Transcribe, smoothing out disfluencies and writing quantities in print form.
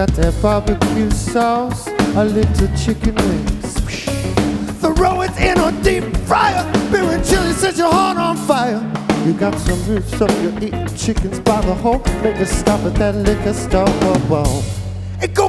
got that barbecue sauce, a little chicken wings. Throw it in a deep fryer. Beer and chili set your heart on fire. You got some roofs up, you're eating chickens by the hole. Make a stop at that liquor store. Whoa, whoa. And go